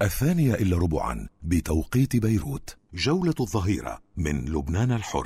2:15 بتوقيت بيروت. جولة الظهيرة من لبنان الحر.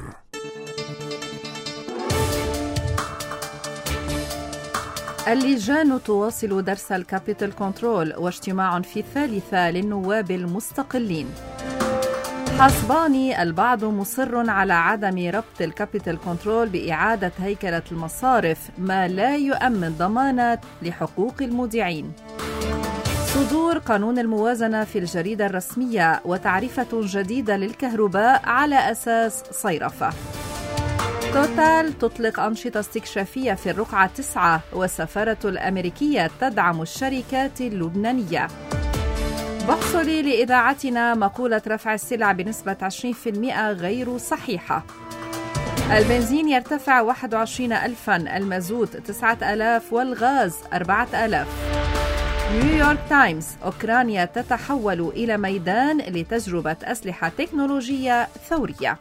اللجان تواصل درس الكابيتال كنترول، واجتماع في الثالثة للنواب المستقلين. حسباني: البعض مصر على عدم ربط الكابيتال كنترول بإعادة هيكلة المصارف، ما لا يؤمن ضمانات لحقوق المودعين. صدور قانون الموازنة في الجريدة الرسمية، وتعرفة جديدة للكهرباء على أساس صيرفة. توتال تطلق أنشطة استكشافية في الرقعة 9، والسفارة الأمريكية تدعم الشركات اللبنانية. بحصلي لإذاعتنا مقولة رفع السلع بنسبة 20% غير صحيحة. البنزين يرتفع 21,000، المازوت 9,000، والغاز 4,000. نيويورك تايمز: أوكرانيا تتحول إلى ميدان لتجربة أسلحة تكنولوجية ثورية.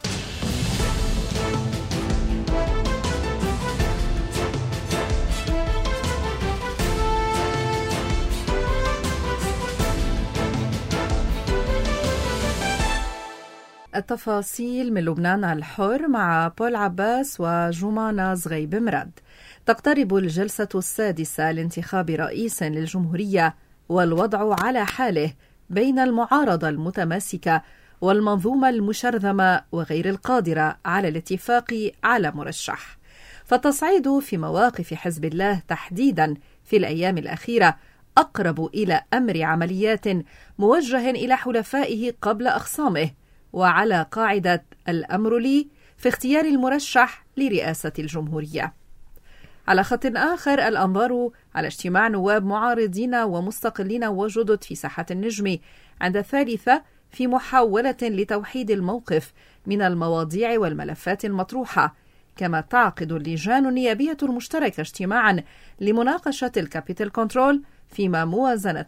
التفاصيل من لبنان الحر مع بول عباس وجمانة زغيب مراد. تقترب الجلسة السادسة لانتخاب رئيس للجمهورية، والوضع على حاله بين المعارضة المتماسكة والمنظومة المشرذمة وغير القادرة على الاتفاق على مرشح. فالتصعيد في مواقف حزب الله تحديدا في الأيام الأخيرة أقرب إلى أمر عمليات موجه إلى حلفائه قبل أخصامه، وعلى قاعدة الأمر لي في اختيار المرشح لرئاسة الجمهورية. على خط آخر، الأنظار على اجتماع نواب معارضين ومستقلين وجدد في ساحة النجم عند الثالثة في محاولة لتوحيد الموقف من المواضيع والملفات المطروحة. كما تعقد اللجان النيابية المشتركة اجتماعا لمناقشة الكابيتال كنترول، فيما موازنة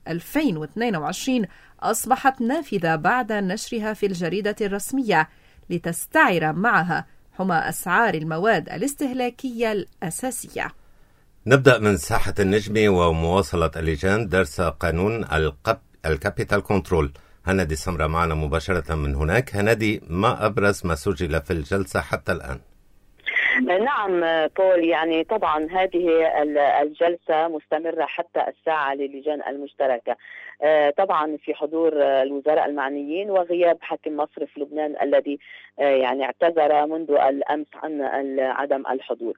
2022 أصبحت نافذة بعد نشرها في الجريدة الرسمية لتستعر معها حمى أسعار المواد الاستهلاكية الأساسية. نبدأ من ساحة النجم ومواصلة اللجان درس قانون الكابيتال كنترول. هندي سمرة معنا مباشرة من هناك. هندي، ما أبرز ما سجل في الجلسة حتى الآن؟ نعم بول، يعني طبعا هذه الجلسة مستمرة حتى الساعة للجان المشتركة، طبعا في حضور الوزراء المعنيين وغياب حاكم مصرف لبنان الذي يعني اعتذر منذ الأمس عن عدم الحضور.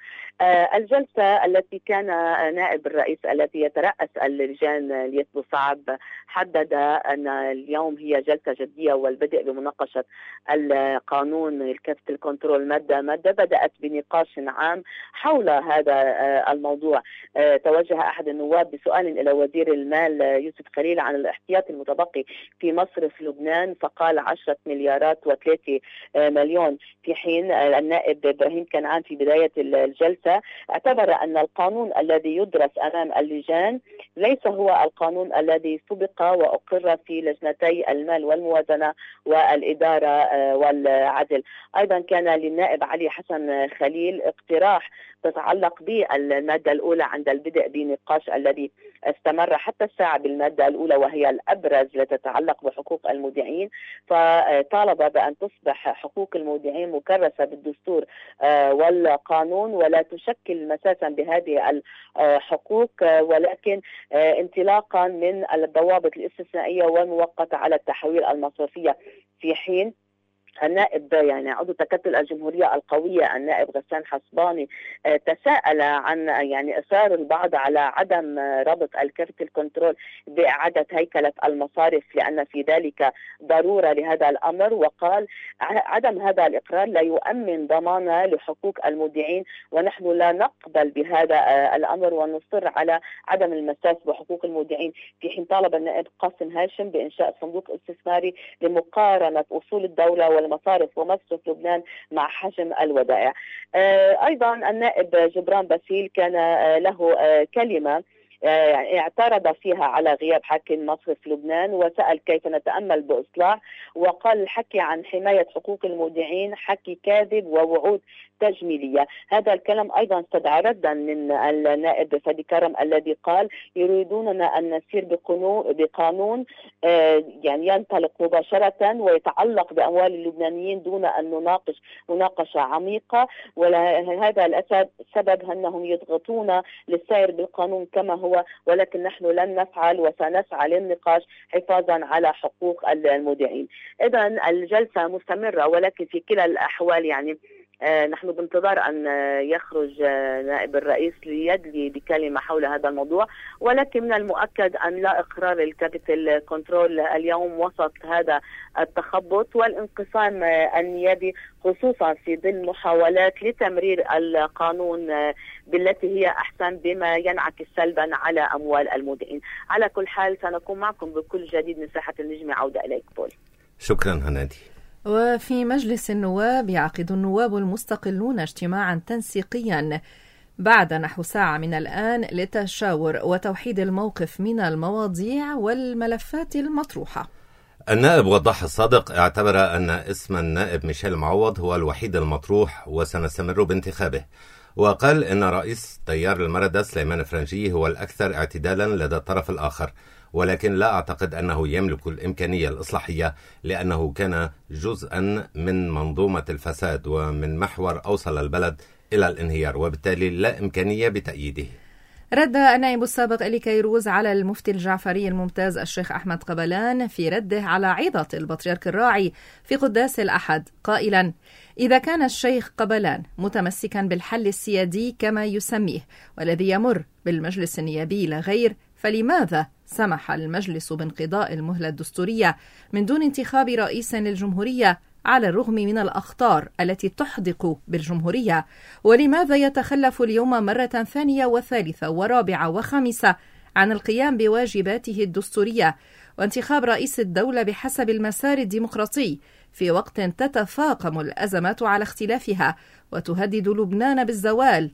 الجلسة التي كان نائب الرئيس الذي يترأس اللجان ليث بوصعب حدد أن اليوم هي جلسة جدية والبدء بمناقشة القانون الكابيتال كنترول مادة بدأت بنقاش عام حول هذا الموضوع. توجه أحد النواب بسؤال إلى وزير المال يوسف خليل عن الاحتياطي المتبقي في مصرف لبنان، فقال 10 مليارات و3 مليون، في حين النائب إبراهيم كنعان في بداية الجلسة اعتبر أن القانون الذي يدرس أمام اللجان ليس هو القانون الذي سبق وأقر في لجنتي المال والموازنة والإدارة والعدل. أيضا كان للنائب علي حسن خليل اقتراح تتعلق بالمادة الأولى عند البدء بنقاش الذي استمر حتى الساعة بالمادة الأولى، وهي الأبرز لتتعلق بحقوق المودعين، فطالب بأن تصبح حقوق المودعين مكرسة بالدستور والقانون ولا تشكل مساسا بهذه الحقوق، ولكن انطلاقا من الضوابط الاستثنائية والمؤقتة على التحويل المصرفية. في حين النائب يعني عضو تكتل الجمهورية القوية النائب غسان حسباني تساءل عن يعني إصرار البعض على عدم ربط الكابيتال كنترول بإعادة هيكلة المصارف لأن في ذلك ضرورة لهذا الأمر، وقال عدم هذا الإقرار لا يؤمن ضمان لحقوق المودعين، ونحن لا نقبل بهذا الأمر ونصر على عدم المساس بحقوق المودعين. في حين طالب النائب قاسم هاشم بإنشاء صندوق استثماري لمقارنة أصول الدولة والمصارف ومصرف لبنان مع حجم الودائع. أيضا النائب جبران باسيل كان له كلمة اعترض فيها على غياب حاكم مصرف لبنان وسأل كيف نتأمل بإصلاح، وقال الحكي عن حماية حقوق المودعين حكي كاذب ووعود تجميلية. هذا الكلام أيضا استدعى ردا من النائب فادي كرم الذي قال يريدوننا أن نسير بقانون يعني ينطلق مباشرة ويتعلق بأموال اللبنانيين دون أن نناقش مناقشة عميقة، وهذا السبب أنهم يضغطون للسير بالقانون كما هو، ولكن نحن لن نفعل وسنسعى للنقاش حفاظا على حقوق المودعين. إذا الجلسة مستمرة، ولكن في كلا الأحوال يعني نحن بانتظار أن يخرج نائب الرئيس ليدلي بكلمة حول هذا الموضوع، ولكن من المؤكد أن لا إقرار الكابيتال كنترول اليوم وسط هذا التخبط والانقسام النيابي، خصوصا في ظل محاولات لتمرير القانون بالتي هي أحسن بما ينعكس سلبا على أموال المودعين. على كل حال سنكون معكم بكل جديد من ساحة النجمة. عودة إليك بول. شكرا هنادي. وفي مجلس النواب يعقد النواب المستقلون اجتماعا تنسيقيا بعد نحو ساعة من الآن للتشاور وتوحيد الموقف من المواضيع والملفات المطروحة. النائب وضح الصادق اعتبر أن اسم النائب ميشيل معوض هو الوحيد المطروح وسنستمر بانتخابه، وقال إن رئيس تيار المردة سليمان فرنجي هو الأكثر اعتدالا لدى الطرف الآخر، ولكن لا أعتقد أنه يملك الإمكانية الإصلاحية لأنه كان جزءا من منظومة الفساد ومن محور أوصل البلد إلى الانهيار، وبالتالي لا إمكانية بتأييده. رد النائب السابق إلي كيروز على المفتي الجعفري الممتاز الشيخ أحمد قبلان في رده على عظة البطريرك الراعي في قداس الأحد قائلا: إذا كان الشيخ قبلان متمسكا بالحل السيادي كما يسميه والذي يمر بالمجلس النيابي لا غير، فلماذا سمح المجلس بانقضاء المهلة الدستورية من دون انتخاب رئيس للجمهورية على الرغم من الأخطار التي تحدق بالجمهورية؟ ولماذا يتخلف اليوم مرة ثانية وثالثة ورابعة وخامسة عن القيام بواجباته الدستورية وانتخاب رئيس الدولة بحسب المسار الديمقراطي في وقت تتفاقم الأزمات على اختلافها وتهدد لبنان بالزوال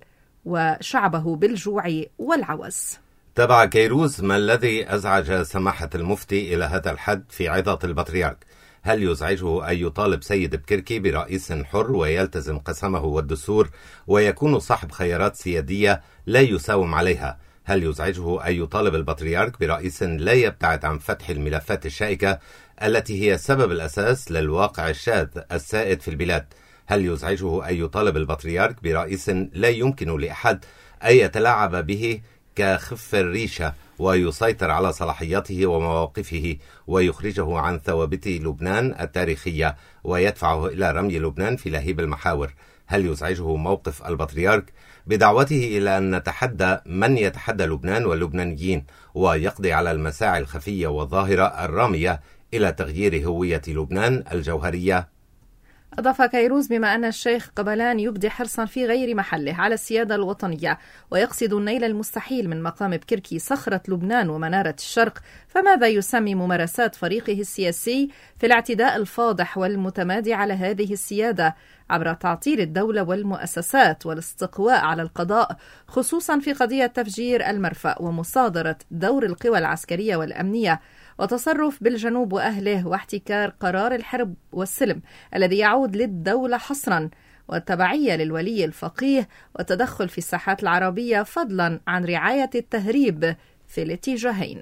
وشعبه بالجوع والعوز؟ تبع كيروز ما الذي أزعج سماحة المفتي إلى هذا الحد في عظة البطريرك؟ هل يزعجه أن يطالب سيد بكركي برئيس حر ويلتزم قسمه والدستور ويكون صاحب خيارات سيادية لا يساوم عليها؟ هل يزعجه أن يطالب البطريرك برئيس لا يبتعد عن فتح الملفات الشائكة التي هي سبب الأساس للواقع الشاذ السائد في البلاد؟ هل يزعجه أن يطالب البطريرك برئيس لا يمكن لأحد أن يتلاعب به كخف الريشة ويسيطر على صلاحياته ومواقفه ويخرجه عن ثوابت لبنان التاريخية ويدفعه إلى رمي لبنان في لهيب المحاور؟ هل يزعجه موقف البطريرك بدعوته إلى أن نتحدى من يتحدى لبنان واللبنانيين ويقضي على المساعي الخفية والظاهرة الرامية إلى تغيير هوية لبنان الجوهرية؟ أضاف كيروز: بما أن الشيخ قبلان يبدي حرصا في غير محله على السيادة الوطنية ويقصد النيل المستحيل من مقام بكركي صخرة لبنان ومنارة الشرق، فماذا يسمي ممارسات فريقه السياسي في الاعتداء الفاضح والمتمادي على هذه السيادة عبر تعطيل الدولة والمؤسسات والاستقواء على القضاء، خصوصا في قضية تفجير المرفأ ومصادرة دور القوى العسكرية والأمنية وتصرف بالجنوب وأهله واحتكار قرار الحرب والسلم الذي يعود للدولة حصرا والتبعية للولي الفقيه والتدخل في الساحات العربية فضلا عن رعاية التهريب في الاتجاهين.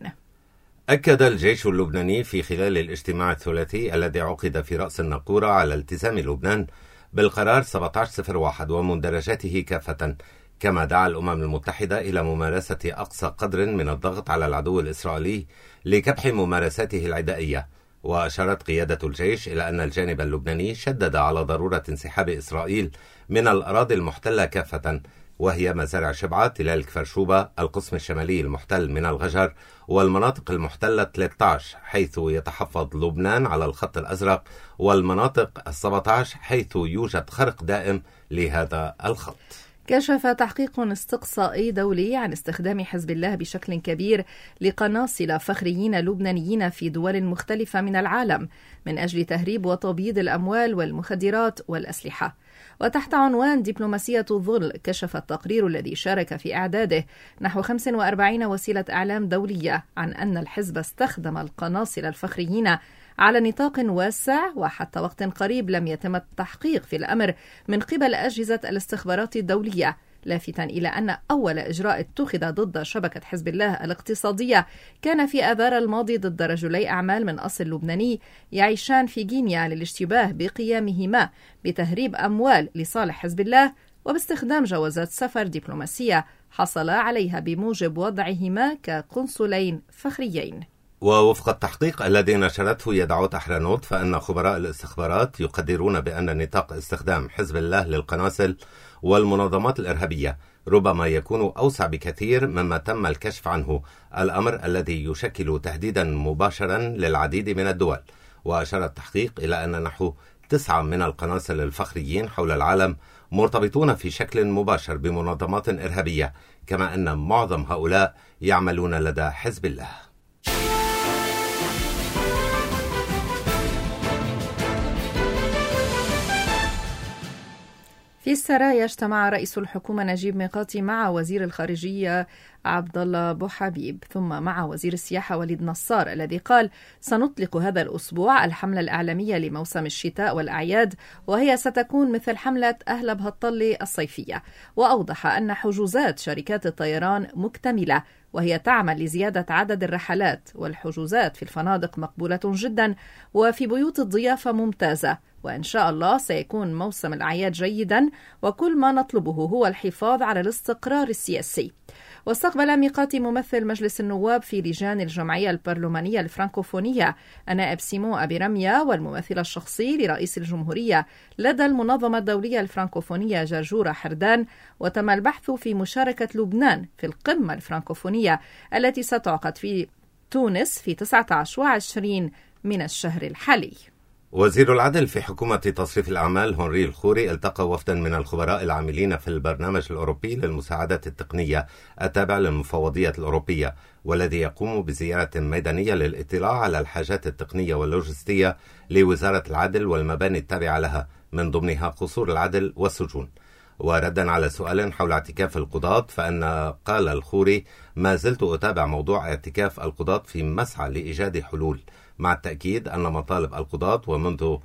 أكد الجيش اللبناني في خلال الاجتماع الثلاثي الذي عقد في رأس الناقورة على التزام لبنان بالقرار 1701 ومندرجاته كافة، كما دعا الأمم المتحدة إلى ممارسة أقصى قدر من الضغط على العدو الإسرائيلي لكبح ممارساته العدائية. وأشارت قيادة الجيش إلى أن الجانب اللبناني شدد على ضرورة انسحاب إسرائيل من الأراضي المحتلة كافة، وهي مزارع شبعة، تلال كفرشوبة، القسم الشمالي المحتل من الغجر، والمناطق المحتلة 13 حيث يتحفظ لبنان على الخط الأزرق، والمناطق 17 حيث يوجد خرق دائم لهذا الخط. كشف تحقيق استقصائي دولي عن استخدام حزب الله بشكل كبير لقناصل فخريين لبنانيين في دول مختلفة من العالم من أجل تهريب وتبييض الأموال والمخدرات والأسلحة. وتحت عنوان دبلوماسية الظل، كشف التقرير الذي شارك في إعداده نحو 45 وسيلة إعلام دولية عن أن الحزب استخدم القناصل الفخريين على نطاق واسع، وحتى وقت قريب لم يتم التحقيق في الأمر من قبل أجهزة الاستخبارات الدولية، لافتا إلى أن أول إجراء اتخذ ضد شبكة حزب الله الاقتصادية كان في آذار الماضي ضد رجلي أعمال من أصل لبناني يعيشان في غينيا للاشتباه بقيامهما بتهريب أموال لصالح حزب الله وباستخدام جوازات سفر دبلوماسية حصل عليها بموجب وضعهما كقنصلين فخريين. ووفق التحقيق الذي نشرته يدعوت أحرنوت، فإن خبراء الاستخبارات يقدرون بأن نطاق استخدام حزب الله للقناصل والمنظمات الإرهابية ربما يكون أوسع بكثير مما تم الكشف عنه، الأمر الذي يشكل تهديدا مباشرا للعديد من الدول. وأشار التحقيق إلى أن نحو 9 من القناصل الفخريين حول العالم مرتبطون في شكل مباشر بمنظمات إرهابية، كما أن معظم هؤلاء يعملون لدى حزب الله. في السرايا اجتمع رئيس الحكومة نجيب ميقاتي مع وزير الخارجية عبد الله أبو حبيب، ثم مع وزير السياحة وليد نصار، الذي قال: سنطلق هذا الأسبوع الحملة الإعلامية لموسم الشتاء والأعياد، وهي ستكون مثل حملة أهلا بهالطلة الصيفية. وأوضح أن حجوزات شركات الطيران مكتملة، وهي تعمل لزيادة عدد الرحلات، والحجوزات في الفنادق مقبولة جدا، وفي بيوت الضيافة ممتازة، وإن شاء الله سيكون موسم الأعياد جيدا، وكل ما نطلبه هو الحفاظ على الاستقرار السياسي. واستقبل ميقاتي ممثل مجلس النواب في لجان الجمعية البرلمانية الفرنكوفونية النائب سيمون أبي رمية والممثل الشخصي لرئيس الجمهورية لدى المنظمة الدولية الفرنكوفونية جرجورة حردان، وتم البحث في مشاركة لبنان في القمة الفرنكوفونية التي ستعقد في تونس في 19 و20 من الشهر الحالي. وزير العدل في حكومة تصريف الأعمال هنري الخوري التقى وفدا من الخبراء العاملين في البرنامج الأوروبي للمساعدة التقنية التابع للمفوضية الأوروبية، والذي يقوم بزيارة ميدانية للاطلاع على الحاجات التقنية واللوجستية لوزارة العدل والمباني التابعة لها، من ضمنها قصور العدل والسجون. وردا على سؤال حول اعتكاف القضاة، فإن قال الخوري: ما زلت أتابع موضوع اعتكاف القضاة في مسعى لإيجاد حلول، مع التأكيد أن مطالب القضاة ومنذ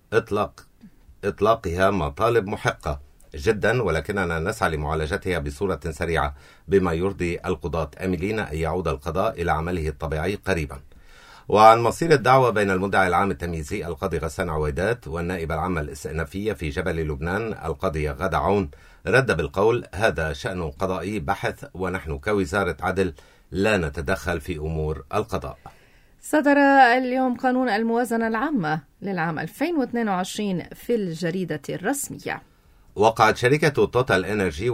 إطلاقها مطالب محقة جدا، ولكننا نسعى لمعالجتها بصورة سريعة بما يرضي القضاة، آملين أن يعود القضاء إلى عمله الطبيعي قريبا. وعن مصير الدعوة بين المدعي العام التمييزي القاضي غسان عويدات والنائبة العامة الاستئنافية في جبل لبنان القاضية غادة عون، رد بالقول: هذا شأن قضائي بحث، ونحن كوزارة عدل لا نتدخل في أمور القضاء. صدر اليوم قانون الموازنة العامة للعام 2022 في الجريدة الرسمية. وقعت شركة توتال إنرجي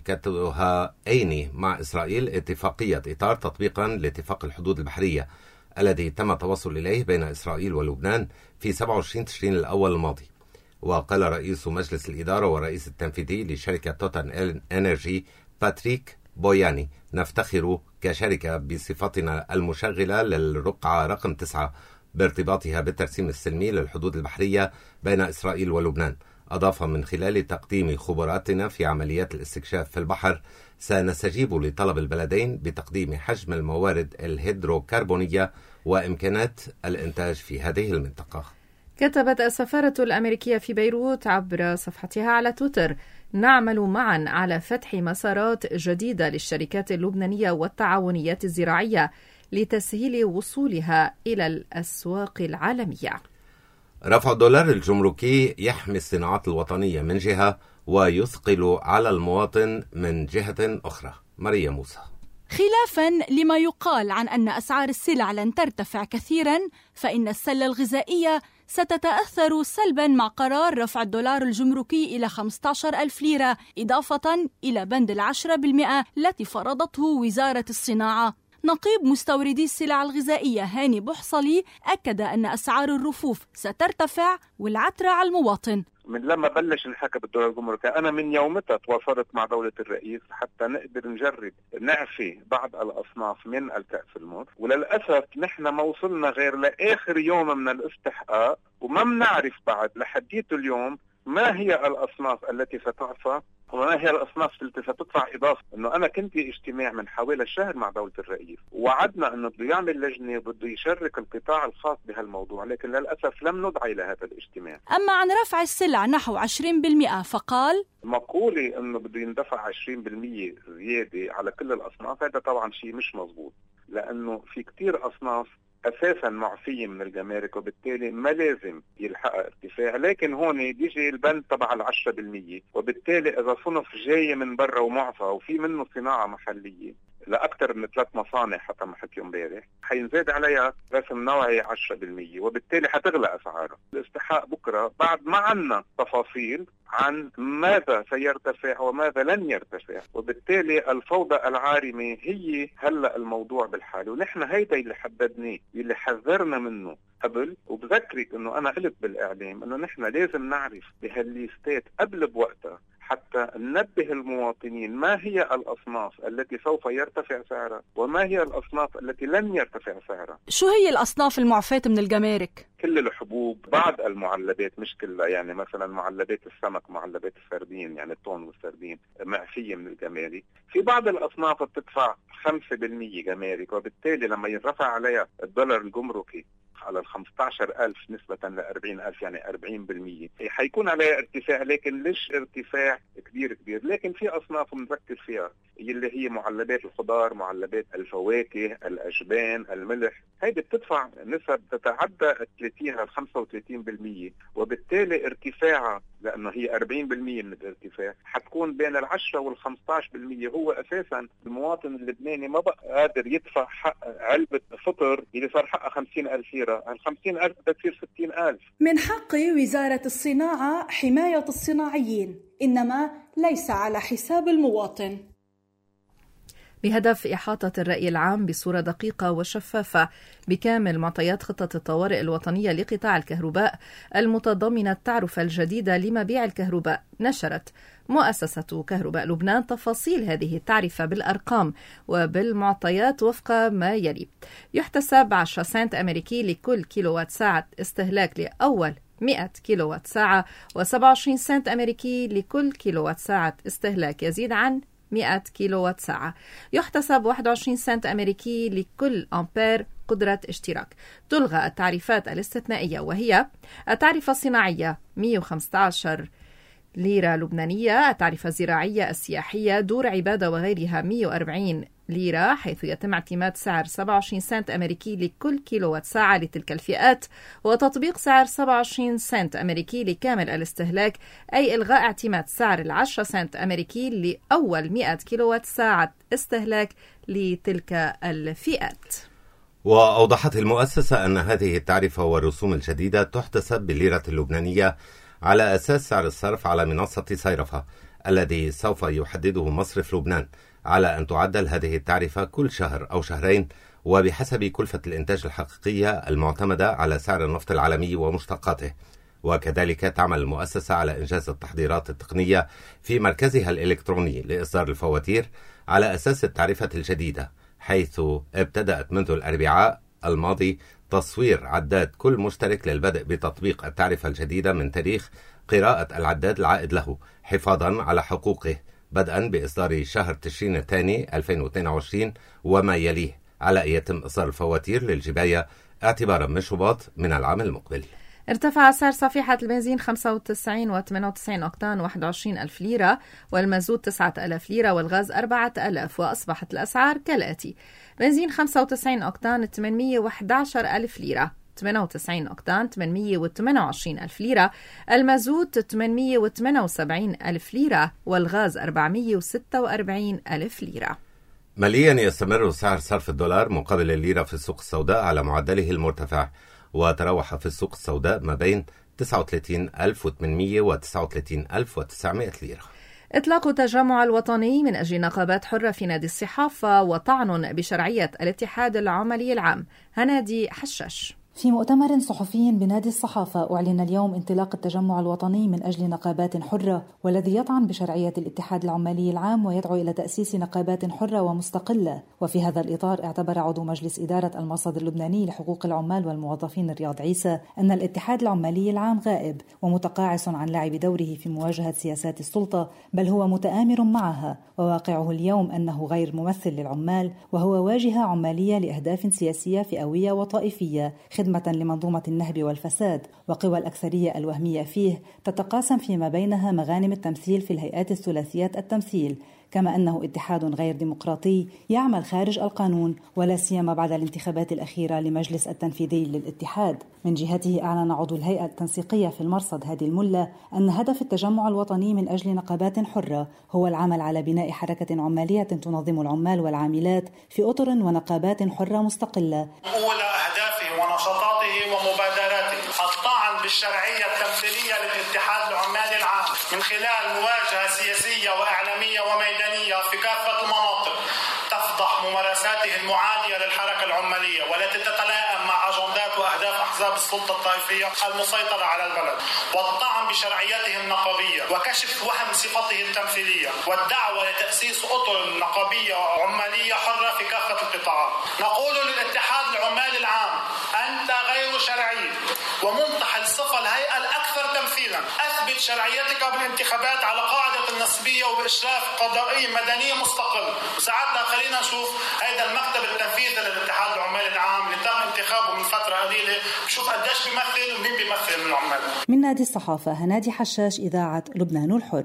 وشركتها أيني مع إسرائيل اتفاقية إطار تطبيقا لاتفاق الحدود البحرية الذي تم التوصل إليه بين إسرائيل ولبنان في 27 تشرين الأول الماضي. وقال رئيس مجلس الإدارة والرئيس التنفيذي لشركة توتال إنرجي باتريك بوياني: نفتخر كشركة بصفتنا المشغلة للرقعة رقم 9 بارتباطها بالترسيم السلمي للحدود البحرية بين إسرائيل ولبنان. أضاف: من خلال تقديم خبراتنا في عمليات الاستكشاف في البحر سنستجيب لطلب البلدين بتقديم حجم الموارد الهيدروكربونية وإمكانات الإنتاج في هذه المنطقة. كتبت السفارة الأمريكية في بيروت عبر صفحتها على تويتر: نعمل معا على فتح مسارات جديدة للشركات اللبنانية والتعاونيات الزراعية لتسهيل وصولها إلى الأسواق العالمية. رفع الدولار الجمركي يحمي الصناعات الوطنية من جهة ويثقل على المواطن من جهة أخرى. ماريا موسى. خلافاً لما يقال عن أن أسعار السلع لن ترتفع كثيراً، فإن السلة الغذائية ستتأثر سلباً مع قرار رفع الدولار الجمركي إلى 15,000 ليرة، إضافة إلى بند 10% التي فرضته وزارة الصناعة. نقيب مستوردي السلع الغذائية هاني بحصلي أكد أن أسعار الرفوف سترتفع والعترة على المواطن. من لما بلش الحكي بالدولار الجمركي أنا من يومتها تواصلت مع دولة الرئيس حتى نقدر نجرب نعفي بعض الأصناف من الكأس المر، وللأسف نحن ما وصلنا غير لآخر يوم من الاستحقاق، وما بنعرف بعد لحديت اليوم ما هي الأصناف التي ستعفى وما هي الأصناف التي ستدفع إضافة. إنه أنا كنت اجتماع من حوالي شهر مع دولة الرئيس، وعدنا إنه بده يعمل لجنة وبده يشارك القطاع الخاص بهالموضوع، لكن للأسف لم ندعي لهذا الاجتماع. أما عن رفع السلع نحو 20% فقال: مقولة إنه بده يندفع 20% زيادة على كل الأصناف، هذا طبعا شيء مش مزبوط، لأنه في كتير أصناف أساسا معفية من الجمارك وبالتالي ما لازم يلحق ارتفاع. لكن هون بيجي البند تبع 10%، وبالتالي إذا صنف جاي من برا ومعفى وفي منه صناعة محلية لأكثر من 3 مصانع حتى ما حكيوا امبارح، حينزاد عليها رسم نوعي 10%، وبالتالي حتغلى أسعارها. الاستحقاق بكرة بعد ما عنا تفاصيل عن ماذا سيرتفع وماذا لن يرتفع، وبالتالي الفوضى العارمة هي هلأ الموضوع بالحال. ونحن هيدا اللي حددناه، اللي حذرنا منه قبل. وبذكرك انه انا قلت بالاعلام انه نحن لازم نعرف بهالليستات قبل بوقتها حتى ننبه المواطنين ما هي الأصناف التي سوف يرتفع سعرها وما هي الأصناف التي لن يرتفع سعرها. شو هي الأصناف المعفاة من الجمارك؟ كل الحبوب، بعض المعلبات مش كلها، يعني مثلا معلبات السمك، معلبات السردين، يعني التون والسردين معفية من الجمارك. في بعض الأصناف بتدفع 5% جمارك، وبالتالي لما يرفع عليها الدولار الجمركي على 15,000 نسبة ل 40,000 يعني 40%، حيكون عليها ارتفاع، لكن ليش ارتفاع كبير. لكن في أصناف بنركز فيها اللي هي معلبات الخضار، معلبات الفواكه، الأجبان، الملح، هيدي بتدفع نسب تتعدى 30 إلى 35%، وبالتالي ارتفاعها لأنه هي 40% من الارتفاع حتكون بين 10 وال15%. هو أساسا المواطن اللبناني ما بقى قادر يدفع حق علبة فطر اللي صار حقها 50,000 ليرة، 50,000 بدها تصير 60,000. من حق وزارة الصناعة حماية الصناعيين، إنما ليس على حساب المواطن. بهدف إحاطة الرأي العام بصورة دقيقة وشفافة بكامل معطيات خطة الطوارئ الوطنية لقطاع الكهرباء المتضمنة التعرفة الجديدة لمبيع الكهرباء، نشرت مؤسسة كهرباء لبنان تفاصيل هذه التعرفة بالأرقام وبالمعطيات وفق ما يلي: يحتسب 10 سنت أمريكي لكل كيلووات ساعة استهلاك لأول 100 كيلووات ساعة، و27 سنت أمريكي لكل كيلووات ساعة استهلاك يزيد عن 100 كيلووات ساعة. يحتسب 21 سنت أمريكي لكل أمبير قدرة اشتراك. تلغى التعريفات الاستثنائية، وهي التعرفة الصناعية 115 ليرة لبنانية، التعرفة الزراعية السياحية دور عبادة وغيرها 140 ليرة، حيث يتم اعتماد سعر 27 سنت أمريكي لكل كيلووات ساعة لتلك الفئات، وتطبيق سعر 27 سنت أمريكي لكامل الاستهلاك، أي إلغاء اعتماد سعر 10 سنت أمريكي لأول 100 كيلووات ساعة استهلاك لتلك الفئات. وأوضحت المؤسسة أن هذه التعرفة والرسوم الجديدة تحتسب بالليرة اللبنانية على أساس سعر الصرف على منصة صيرفة الذي سوف يحدده مصرف لبنان، على أن تعدل هذه التعرفة كل شهر أو شهرين وبحسب كلفة الإنتاج الحقيقية المعتمدة على سعر النفط العالمي ومشتقاته. وكذلك تعمل المؤسسة على إنجاز التحضيرات التقنية في مركزها الإلكتروني لإصدار الفواتير على أساس التعرفة الجديدة، حيث ابتدأت منذ الأربعاء الماضي تصوير عداد كل مشترك للبدء بتطبيق التعرفة الجديدة من تاريخ قراءة العداد العائد له، حفاظا على حقوقه بدءا بإصدار شهر تشرين الثاني 2022 وما يليه، على أن يتم إصدار الفواتير للجباية اعتبارا من شباط من العام المقبل. ارتفع سعر صفيحة البنزين 95 و98 أوكتان 21,000 ليرة، والمازوت 9,000 ليرة، والغاز 4,000، وأصبحت الأسعار كالآتي: بنزين 95 أوكتان 811,000 ليرة، 98 أوكتان 828,000 ليرة، المازوت 878,000 ليرة، والغاز 446,000 ليرة. ماليا يستمر سعر صرف الدولار مقابل الليرة في السوق السوداء على معدله المرتفع، وتراوح في السوق السوداء ما بين 39,800 و 39,900 ليرة. إطلاق التجمع الوطني من أجل نقابات حرة في نادي الصحافة وطعن بشرعية الاتحاد العمالي العام. هنادي حشاش. في مؤتمر صحفي بنادي الصحافة أعلن اليوم انطلاق التجمع الوطني من أجل نقابات حرة، والذي يطعن بشرعية الاتحاد العمالي العام ويدعو إلى تأسيس نقابات حرة ومستقلة. وفي هذا الإطار اعتبر عضو مجلس إدارة المرصد اللبناني لحقوق العمال والموظفين رياض عيسى أن الاتحاد العمالي العام غائب ومتقاعس عن لعب دوره في مواجهة سياسات السلطة، بل هو متآمر معها، وواقعه اليوم أنه غير ممثل للعمال، وهو واجهة عمالية لأهداف سياسية فئوية وطائفية خدمة لمنظومة النهب والفساد، وقوى الأكثرية الوهمية فيه تتقاسم فيما بينها مغانم التمثيل في الهيئات الثلاثيات التمثيل، كما أنه اتحاد غير ديمقراطي يعمل خارج القانون، ولا سيما بعد الانتخابات الأخيرة لمجلس التنفيذي للاتحاد. من جهته أعلن عضو الهيئة التنسيقية في المرصد هادي الملا أن هدف التجمع الوطني من أجل نقابات حرة هو العمل على بناء حركة عمالية تنظم العمال والعاملات في أطر ونقابات حرة مستقلة. أولى أهدافه ونشاطاته ومبادراته الطعن بالشرعية التمثيلية للاتحاد العمالي العام من خلال مواجهة سياسية وإعلامية وميدانية في كافة المناطق تفضح ممارساته المعادية للحركة العمالية والتي تتلائم مع أجندات وأهداف أحزاب السلطة الطائفية المسيطرة على البلد، والطعن بشرعيته النقابية وكشف وهم صفته التمثيلية والدعوة لتأسيس أطر نقابية عمالية حرة في كافة القطاعات. نقول للاتحاد العمالي العام: أنت غير شرعي ومنتحل صفة الهيئة الأكثر تمثيلا. أثبت شرعيتك بالانتخابات على قاعدة النسبية وبإشراف قضائي مدني مستقل. وساعتها خلينا نشوف هذا المكتب التنفيذي للاتحاد العمالي العام اللي تم انتخابه من فترة قليلة، شوف قديش بيمثل ومين بيمثل من العمال. من نادي الصحافة هنادي حشاش، إذاعة لبنان الحر.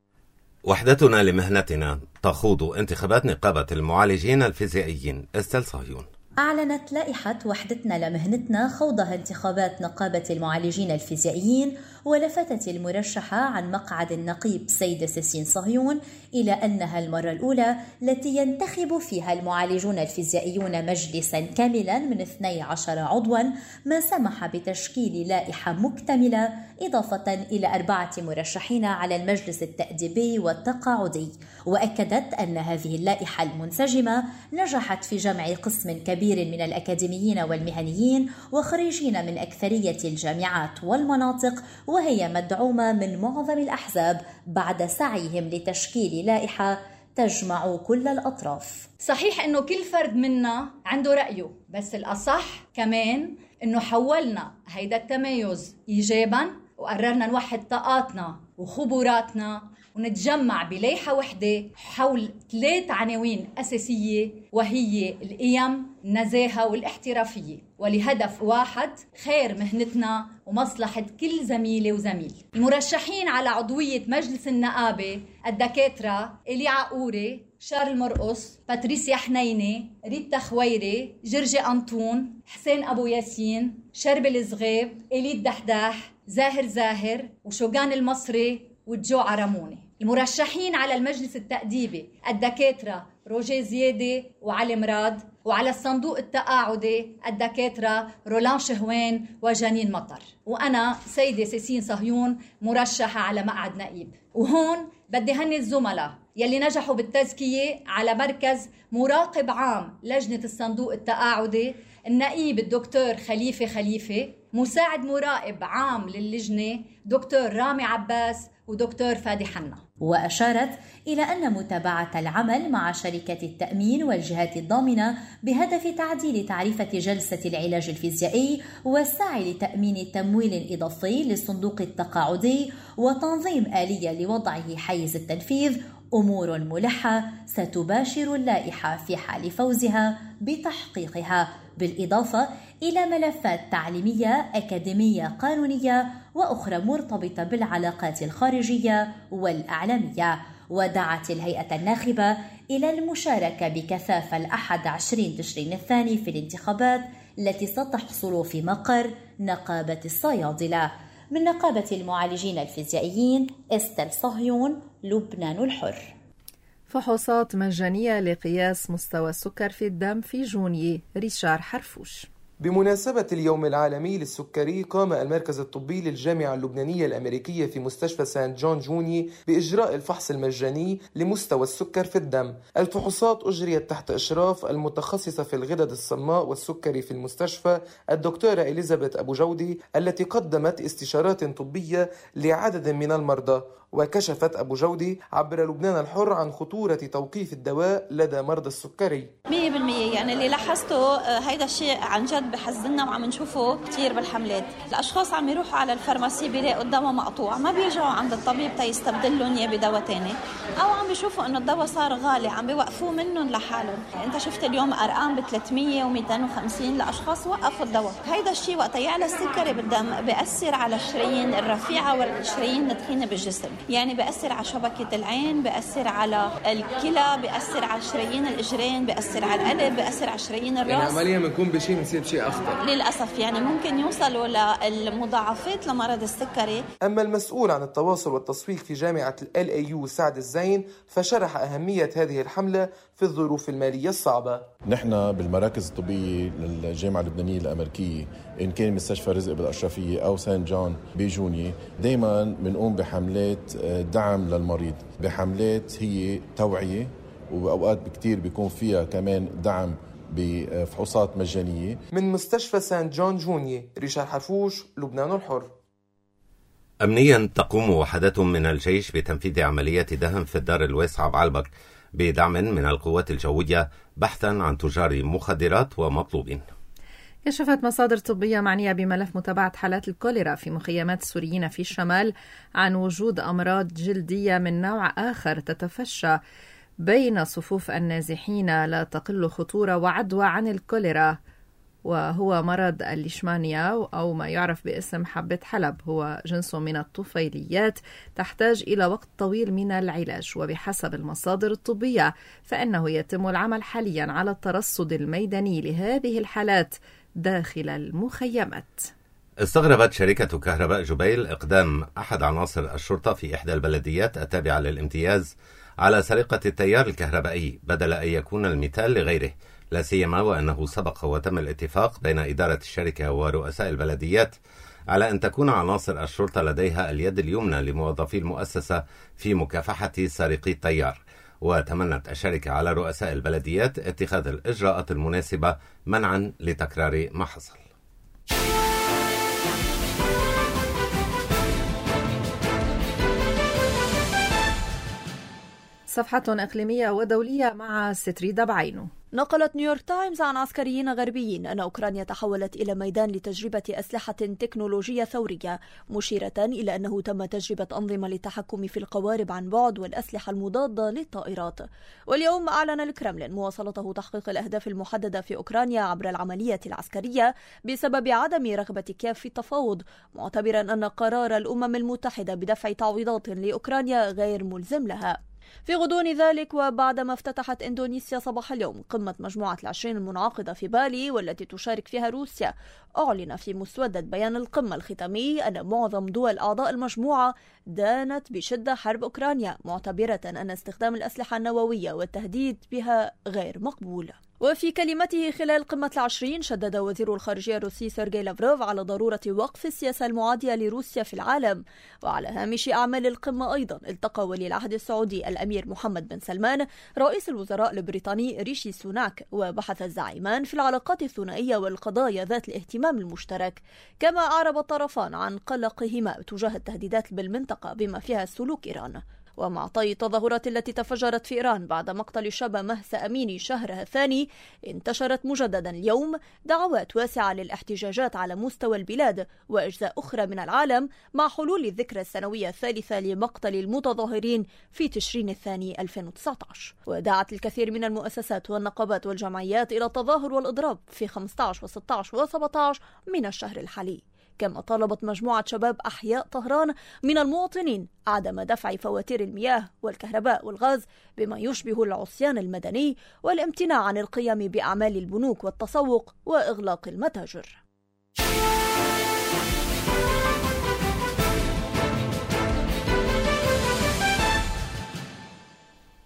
وحدتنا لمهنتنا تخوض انتخابات نقابة المعالجين الفيزيائيين. استل صهيون. أعلنت لائحة وحدتنا لمهنتنا خوضها انتخابات نقابة المعالجين الفيزيائيين، ولفتت المرشحة عن مقعد النقيب سيدة سيسين صهيون إلى أنها المرة الأولى التي ينتخب فيها المعالجون الفيزيائيون مجلسا كاملا من 12 عضوا، ما سمح بتشكيل لائحة مكتملة إضافة إلى 4 مرشحين على المجلس التأديبي والتقاعدي. وأكدت أن هذه اللائحة المنسجمة نجحت في جمع قسم كبير من الأكاديميين والمهنيين وخريجين من أكثرية الجامعات والمناطق، وهي مدعومة من معظم الأحزاب بعد سعيهم لتشكيل لائحة تجمع كل الأطراف. صحيح أنه كل فرد منا عنده رأيه، بس الأصح كمان أنه حولنا هيدا التميز إيجاباً وقررنا نوحد طاقاتنا وخبراتنا ونتجمع بلائحة وحدة حول 3 عناوين أساسية، وهي القيم، النزاهة والاحترافية، ولهدف واحد: خير مهنتنا ومصلحة كل زميلة وزميل. المرشحين على عضوية مجلس النقابة الدكاترة إلي عقوري، شارل مرقص، باتريسيا حنينة، ريتا خويري، جرجي أنطون، حسين أبو ياسين، شربل الزغيب، إلي الدحداح، زاهر زاهر، وشوغان المصري، وجو عرموني. المرشحين على المجلس التأديبي الدكاترة روجي زيادة وعلي مراد، وعلى الصندوق التقاعدي الدكاترة رولان شهوين وجانين مطر. وأنا سيدة سيسين صهيون مرشحة على مقعد نقيب. وهون بدي هني الزملاء يلي نجحوا بالتزكية على مركز مراقب عام لجنة الصندوق التقاعدي: النقيب الدكتور خليفة، مساعد مراقب عام للجنة دكتور رامي عباس، ودكتور فادي حنا. وأشارت إلى أن متابعة العمل مع شركة التأمين والجهات الضامنة بهدف تعديل تعريفة جلسة العلاج الفيزيائي والسعي لتأمين تمويل إضافي للصندوق التقاعدي وتنظيم آلية لوضعه حيز التنفيذ أمور ملحة ستباشر اللائحة في حال فوزها بتحقيقها، بالإضافة إلى ملفات تعليمية أكاديمية قانونية وأخرى مرتبطة بالعلاقات الخارجية والإعلامية. ودعت الهيئة الناخبة إلى المشاركة بكثافة 21 تشرين الثاني في الانتخابات التي ستحصل في مقر نقابة الصيادلة. من نقابة المعالجين الفيزيائيين، استل صهيون، لبنان الحر. فحوصات مجانية لقياس مستوى السكر في الدم في جونيي، ريشار حرفوش. بمناسبة اليوم العالمي للسكري، قام المركز الطبي للجامعة اللبنانية الأمريكية في مستشفى سانت جون جوني بإجراء الفحص المجاني لمستوى السكر في الدم. الفحوصات أجريت تحت إشراف المتخصصة في الغدد الصماء والسكري في المستشفى الدكتورة إليزابيث أبو جودي، التي قدمت استشارات طبية لعدد من المرضى. وكشفت أبو جودي عبر لبنان الحر عن خطورة توقيف الدواء لدى مرضى السكري. 100% يعني اللي لاحظته هيدا الشيء عن جد بحزننا وعم نشوفه كتير بالحملات. الأشخاص عم يروحوا على الفارماسي بيلاقوا الدواء مقطوع، ما بيرجعوا عند الطبيب تيستبدلهم يا بدواء تاني، أو عم بيشوفوا إنه الدواء صار غالي عم بيوقفوه منهم لحالهم. أنت شفت اليوم أرقام ب 300 و250 لأشخاص وقفوا الدواء. هيدا الشيء وقت يعلى السكري بالدم بيأثر على الشرايين الرفيعة والشرايين التخينة بالجسم، يعني بيأثر على شبكة العين، بيأثر على الكلى، بيأثر على شرايين الإجرين، بيأثر على القلب، بيأثر على شرايين الرأس. يعني عمليا بنكون بشيء نصير بشيء أخطر للأسف، يعني ممكن يوصلوا للمضاعفات لمرض السكري. أما المسؤول عن التواصل والتسويق في جامعة LAU سعد الزين فشرح أهمية هذه الحملة في الظروف المالية الصعبة. نحن بالمراكز الطبية للجامعة اللبنانية الأمريكية، إن كان مستشفى رزق بالأشرفية أو سان جون بجوني، دايما بنقوم بحملات دعم للمريض، بحملات هي توعية، وأوقات كتير بيكون فيها كمان دعم بفحوصات مجانية. من مستشفى سان جون جوني، ريشار حرفوش، لبنان الحر. أمنيا تقوم وحدات من الجيش بتنفيذ عملية دهم في الدار الواسعة بعلبك بدعم من القوات الجوية بحثا عن تجار مخدرات ومطلوبين. كشفت مصادر طبية معنية بملف متابعة حالات الكوليرا في مخيمات السوريين في الشمال عن وجود أمراض جلدية من نوع آخر تتفشى بين صفوف النازحين لا تقل خطورة وعدوى عن الكوليرا، وهو مرض الليشمانيا أو ما يعرف باسم حبة حلب. هو جنس من الطفيليات تحتاج إلى وقت طويل من العلاج، وبحسب المصادر الطبية فإنه يتم العمل حاليا على الترصد الميداني لهذه الحالات داخل المخيمات. استغربت شركة كهرباء جبيل إقدام أحد عناصر الشرطة في إحدى البلديات التابعة للامتياز على سرقة التيار الكهربائي بدل أن يكون المثال لغيره، لا سيما وأنه سبق وتم الاتفاق بين إدارة الشركة ورؤساء البلديات على أن تكون عناصر الشرطة لديها اليد اليمنى لموظفي المؤسسة في مكافحة سارقي التيار. وتمنت الشركة على رؤساء البلديات اتخاذ الإجراءات المناسبة منعا لتكرار ما حصل. صفحة إقليمية ودولية مع ستريدا بعينه. نقلت نيويورك تايمز عن عسكريين غربيين أن أوكرانيا تحولت إلى ميدان لتجربة أسلحة تكنولوجية ثورية، مشيرة إلى أنه تم تجربة أنظمة للتحكم في القوارب عن بعد والأسلحة المضادة للطائرات. واليوم أعلن الكرملين مواصلته تحقيق الأهداف المحددة في أوكرانيا عبر العملية العسكرية بسبب عدم رغبة كييف في التفاوض، معتبرا أن قرار الأمم المتحدة بدفع تعويضات لأوكرانيا غير ملزم لها. في غضون ذلك، وبعدما افتتحت إندونيسيا صباح اليوم قمة مجموعة ال20 المنعقدة في بالي والتي تشارك فيها روسيا، أعلن في مسودة بيان القمة الختامي أن معظم دول أعضاء المجموعة دانت بشدة حرب أوكرانيا، معتبرة أن استخدام الأسلحة النووية والتهديد بها غير مقبول. وفي كلمته خلال قمة ال20 شدد وزير الخارجية الروسي سيرجي لافروف على ضرورة وقف السياسة المعادية لروسيا في العالم. وعلى هامش أعمال القمة أيضا التقى ولي العهد السعودي الأمير محمد بن سلمان رئيس الوزراء البريطاني ريشي سوناك، وبحث الزعيمان في العلاقات الثنائية والقضايا ذات الاهتمام المشترك، كما أعرب الطرفان عن قلقهما تجاه التهديدات بالمنطقة بما فيها سلوك إيران. ومع طي التظاهرات التي تفجرت في إيران بعد مقتل شاب مهسا أميني شهرها الثاني، انتشرت مجددا اليوم دعوات واسعة للاحتجاجات على مستوى البلاد وأجزاء أخرى من العالم مع حلول الذكرى السنوية الثالثة لمقتل المتظاهرين في تشرين الثاني 2019. ودعت الكثير من المؤسسات والنقابات والجمعيات إلى التظاهر والإضراب في 15 و16 و17 من الشهر الحالي. كما طالبت مجموعة شباب أحياء طهران من المواطنين عدم دفع فواتير المياه والكهرباء والغاز بما يشبه العصيان المدني، والامتناع عن القيام بأعمال البنوك والتسوق وإغلاق المتاجر.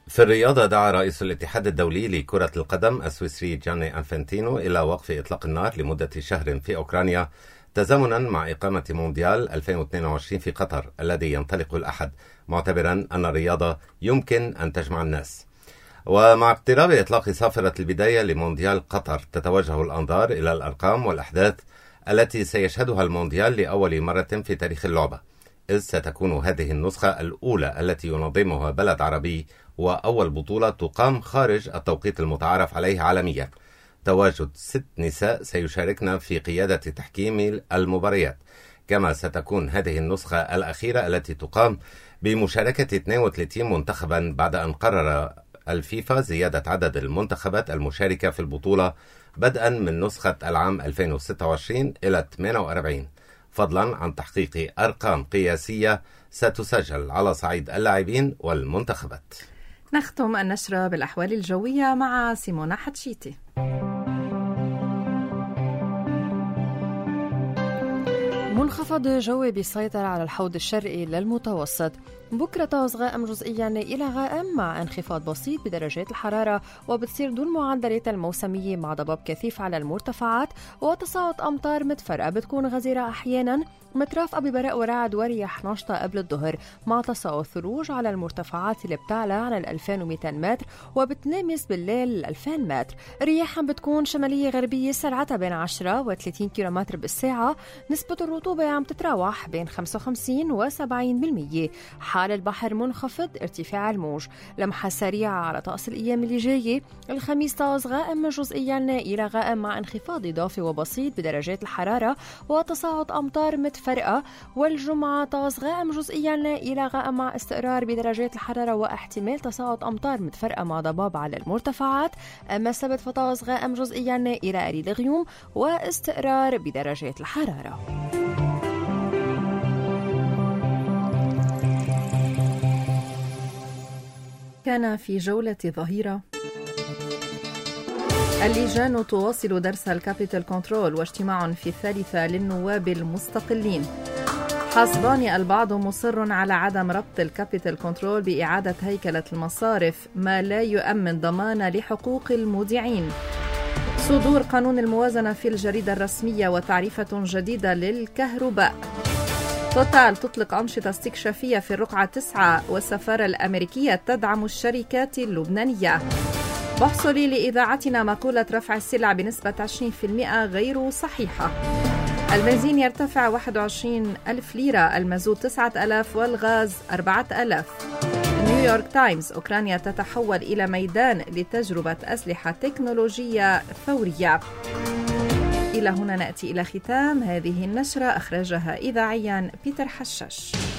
في الرياضة دعا رئيس الاتحاد الدولي لكرة القدم السويسري جاني أنفانتينو إلى وقف إطلاق النار لمدة شهر في أوكرانيا تزامنا مع إقامة مونديال 2022 في قطر الذي ينطلق الأحد، معتبرا أن الرياضة يمكن أن تجمع الناس. ومع اقتراب إطلاق صافرة البداية لمونديال قطر تتوجه الأنظار إلى الأرقام والأحداث التي سيشهدها المونديال لأول مرة في تاريخ اللعبة، إذ ستكون هذه النسخة الأولى التي ينظمها بلد عربي وأول بطولة تقام خارج التوقيت المتعارف عليه عالميا. تواجد 6 نساء سيشاركن في قيادة تحكيم المباريات، كما ستكون هذه النسخة الأخيرة التي تقام بمشاركة 32 منتخبا بعد أن قرر الفيفا زيادة عدد المنتخبات المشاركة في البطولة بدءا من نسخة العام 2026 إلى 48، فضلا عن تحقيق أرقام قياسية ستسجل على صعيد اللاعبين والمنتخبات. نختم النشرة بالأحوال الجوية مع سيمونا حتشيتي. منخفض جوي بيسيطر على الحوض الشرقي للمتوسط. بكرة طقس غائم جزئيا إلى غائم مع انخفاض بسيط بدرجات الحرارة، وبتصير دون معدلات الموسمية مع ضباب كثيف على المرتفعات وتساقط أمطار متفرقة بتكون غزيرة أحيانا مترافقة ببرق ورعد ورياح نشطة قبل الظهر، مع تساقط ثلوج على المرتفعات اللي بتعلى عن 2200 متر وبتنامس بالليل 2000 متر. رياح بتكون شمالية غربية سرعتها بين 10 و 30 كيلومتر بالساعة. نسبة الرطوبة عم تتراوح بين 55 و 70%. حال البحر منخفض، ارتفاع الموج. لمحة سريعة على طقس الأيام اللي جاية. الخميس طقس غائم جزئيا إلى غائم مع انخفاض إضافي وبسيط بدرجات الحرارة وتساقط أمطار متفرقة. والجمعة طقس غائم جزئيا إلى غائم مع استقرار بدرجات الحرارة واحتمال تساقط أمطار متفرقة مع ضباب على المرتفعات. أما السبت فطقس غائم جزئيا إلى أريد غيوم واستقرار بدرجات الحرارة. كان في جولة ظهيرة. اللجان تواصل درس الكابيتال كنترول واجتماع في الثالثة للنواب المستقلين. حسبان البعض مصر على عدم ربط الكابيتال كنترول بإعادة هيكلة المصارف، ما لا يؤمن ضمان لحقوق المودعين. صدور قانون الموازنة في الجريدة الرسمية وتعريفة جديدة للكهرباء. توتال تطلق أنشطة استكشافية في الرقعة 9 والسفارة الأمريكية تدعم الشركات اللبنانية. بحصلي لإذاعتنا مقولة رفع السلع بنسبة 20% غير صحيحة. البنزين يرتفع 21,000 ليرة، المازوت 9,000 والغاز 4,000. نيويورك تايمز أوكرانيا تتحول إلى ميدان لتجربة أسلحة تكنولوجية ثورية. إلى هنا نأتي إلى ختام هذه النشرة، أخرجها إذاعيا بيتر حشاش.